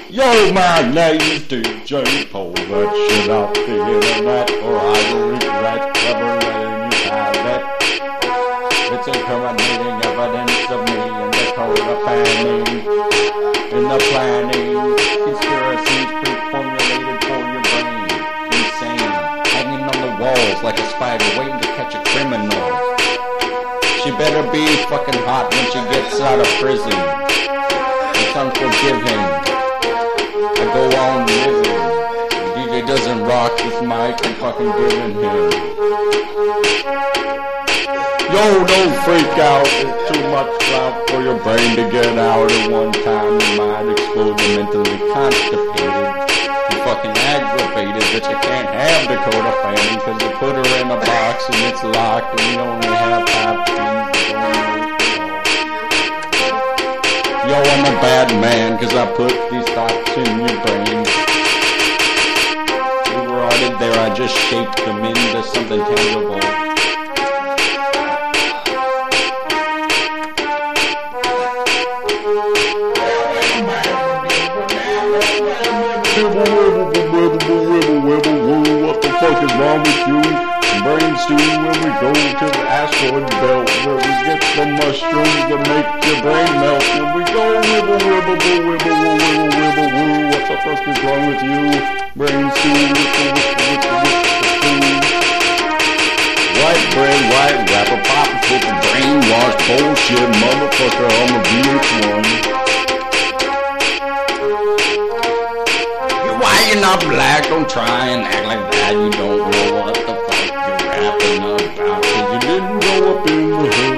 Yo, my name's DJ. Pull that shit off the internet, or I will regret ever letting you have it. It's incriminating evidence of me and the code of fanning. In the planning, conspiracies pre-formulated for your brain. Insane, hanging on the walls like a spider waiting to catch a criminal. She better be fucking hot when she gets out of prison. It's unforgiving. I go on living. DJ doesn't rock this mic, I'm fucking giving him. Yo, don't freak out. It's too much clout for your brain to get out at one time. Your mind explode, you're mentally constipated. You're fucking aggravated that you can't have Dakota Fanning because you put her in a box and it's locked and you only have half things. Yo, I'm a bad man cause I put these thoughts in your brain. They were already there, I just shaped them into something tangible. What the fuck is wrong with you? Brain stew when we go to the asteroid belt where we get the mushrooms that make your brain melt. When we go wibble, wibble, wibble, wibble, wibble, wibble, woo. What the fuck is wrong with you? Brain stew, wibble, wibble, wibble, wibble. White bread, white rapper, pop, put the brainwashed bullshit, motherfucker on the VH1. Why you're not black? Don't try and act like that. You don't know what the fuck you're rapping about. Cause you didn't grow up in the hood.